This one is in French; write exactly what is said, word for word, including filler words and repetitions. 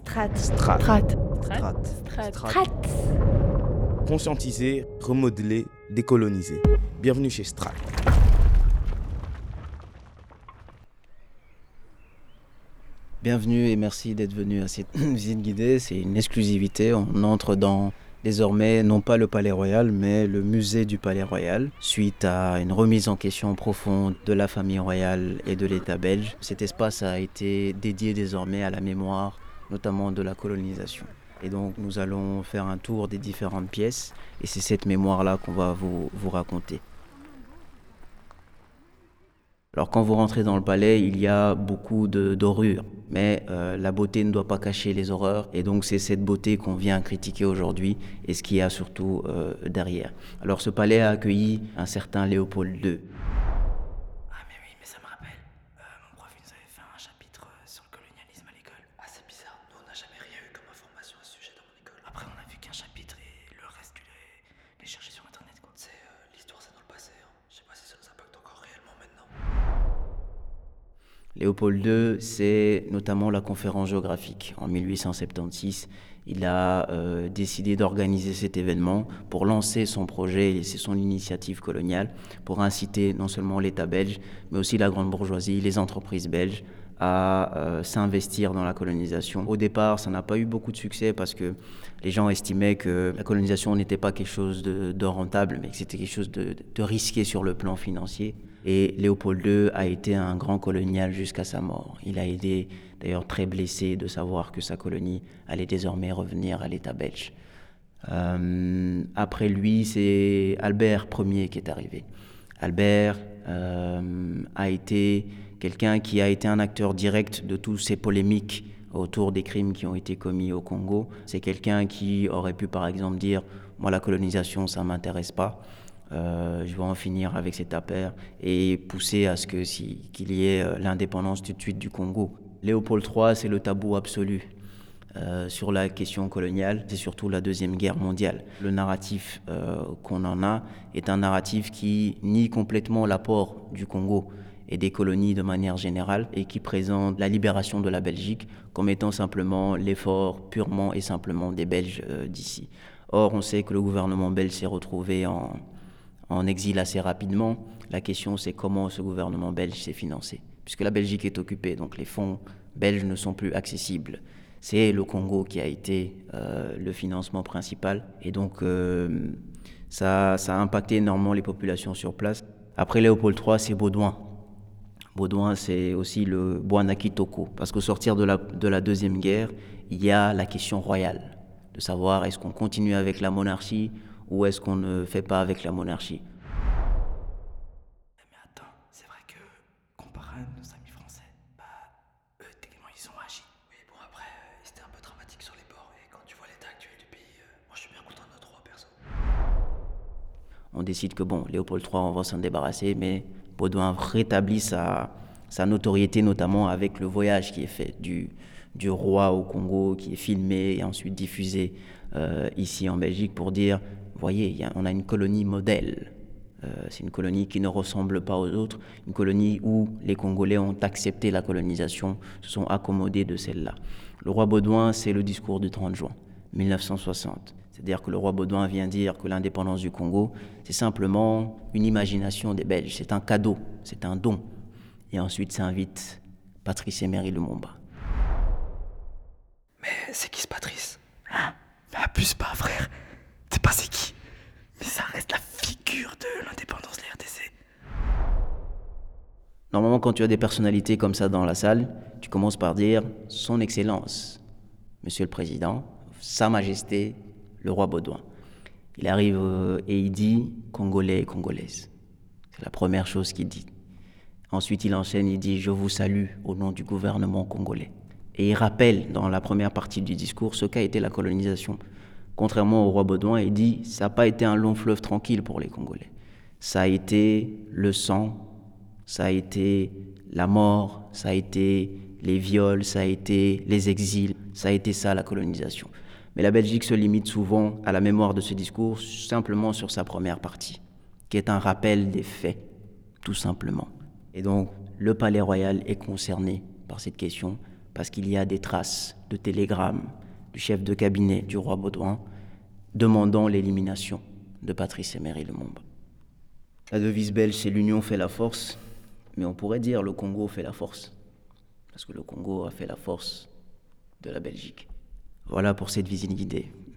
Strat. Strat. Strat. Strat. Strat. Strat. Strat. Conscientiser, remodeler, décoloniser. Bienvenue chez Strat. Bienvenue et merci d'être venu à cette visite guidée. C'est une exclusivité. On entre dans désormais non pas le Palais Royal, mais le musée du Palais Royal, suite à une remise en question profonde de la famille royale et de l'État belge. Cet espace a été dédié désormais à la mémoire, notamment de la colonisation. Et donc nous allons faire un tour des différentes pièces et c'est cette mémoire-là qu'on va vous, vous raconter. Alors quand vous rentrez dans le palais, il y a beaucoup de, dorures, mais euh, la beauté ne doit pas cacher les horreurs, et donc c'est cette beauté qu'on vient critiquer aujourd'hui, et ce qu'il y a surtout euh, derrière. Alors ce palais a accueilli un certain Léopold deux. Ah mais oui, mais ça me rappelle, euh, mon prof il nous avait fait un chapitre euh, sur le colonialisme à l'école. Ah c'est bizarre, nous on n'a jamais rien eu comme information à ce sujet dans mon école. Après on a vu qu'un chapitre et le reste tu les, les chercher sur internet quoi. C'est euh, l'histoire c'est dans le passé, hein. Je sais pas si ça nous impacte encore réellement maintenant. Léopold deux, c'est notamment la conférence géographique. En mille huit cent soixante-seize, il a euh, décidé d'organiser cet événement pour lancer son projet, et c'est son initiative coloniale, pour inciter non seulement l'État belge, mais aussi la grande bourgeoisie, les entreprises belges, à euh, s'investir dans la colonisation. Au départ, ça n'a pas eu beaucoup de succès parce que les gens estimaient que la colonisation n'était pas quelque chose de, de rentable, mais que c'était quelque chose de, de risqué sur le plan financier. Et Léopold deux a été un grand colonial jusqu'à sa mort. Il a été d'ailleurs très blessé de savoir que sa colonie allait désormais revenir à l'État belge. Euh, après lui, c'est Albert Ier qui est arrivé. Albert euh, a été quelqu'un qui a été un acteur direct de toutes ces polémiques autour des crimes qui ont été commis au Congo. C'est quelqu'un qui aurait pu par exemple dire « moi la colonisation ça ne m'intéresse pas ». Euh, je vais en finir avec cette affaire et pousser à ce que, si, qu'il y ait euh, l'indépendance tout de suite du Congo. Léopold trois, c'est le tabou absolu euh, sur la question coloniale, c'est surtout la Deuxième Guerre mondiale. Le narratif euh, qu'on en a est un narratif qui nie complètement l'apport du Congo et des colonies de manière générale et qui présente la libération de la Belgique comme étant simplement l'effort purement et simplement des Belges euh, d'ici. Or, on sait que le gouvernement belge s'est retrouvé en en exil assez rapidement. La question, c'est comment ce gouvernement belge s'est financé. Puisque la Belgique est occupée, donc les fonds belges ne sont plus accessibles. C'est le Congo qui a été euh, le financement principal. Et donc, euh, ça, ça a impacté énormément les populations sur place. Après Léopold trois, c'est Baudouin. Baudouin, c'est aussi le Bouanaki Toko. Parce qu'au sortir de la, de la Deuxième Guerre, il y a la question royale. De savoir, est-ce qu'on continue avec la monarchie ou est-ce qu'on ne fait pas avec la monarchie? Mais attends, c'est vrai que, comparé à nos amis français, bah, eux, techniquement, ils ont agi. Oui, bon, après, euh, c'était un peu dramatique sur les bords, et quand tu vois l'état actuel du pays, euh, moi, je suis bien content de notre roi, perso. On décide que, bon, Léopold trois, on va s'en débarrasser, mais Baudouin rétablit sa, sa notoriété, notamment avec le voyage qui est fait du, du roi au Congo, qui est filmé et ensuite diffusé euh, ici en Belgique pour dire... Voyez, y a, on a une colonie modèle. Euh, c'est une colonie qui ne ressemble pas aux autres, une colonie où les Congolais ont accepté la colonisation, se sont accommodés de celle-là. Le roi Baudouin, c'est le discours du trente juin mille neuf cent soixante. C'est-à-dire que le roi Baudouin vient dire que l'indépendance du Congo, c'est simplement une imagination des Belges, c'est un cadeau, c'est un don. Et ensuite, ça invite Patrice Emery Lumumba. Mais c'est qui ce Patrice? Hein? Mais abuse pas, frère. C'est pas c'est qui, mais ça reste la figure de l'indépendance de la R D C. Normalement, quand tu as des personnalités comme ça dans la salle, tu commences par dire « Son Excellence, Monsieur le Président, Sa Majesté, le roi Baudouin ». Il arrive euh, et il dit « Congolais et Congolaises ». C'est la première chose qu'il dit. Ensuite, il enchaîne, il dit « Je vous salue au nom du gouvernement congolais ». Et il rappelle dans la première partie du discours ce qu'a été la colonisation. Contrairement au roi Baudouin, il dit « ça n'a pas été un long fleuve tranquille pour les Congolais. Ça a été le sang, ça a été la mort, ça a été les viols, ça a été les exils, ça a été ça la colonisation. » Mais la Belgique se limite souvent à la mémoire de ce discours simplement sur sa première partie, qui est un rappel des faits, tout simplement. Et donc, le Palais Royal est concerné par cette question parce qu'il y a des traces de télégrammes du chef de cabinet du roi Baudouin demandant l'élimination de Patrice Emery Lumumba. La devise belge, c'est l'union fait la force, mais on pourrait dire le Congo fait la force, parce que le Congo a fait la force de la Belgique. Voilà pour cette visite guidée.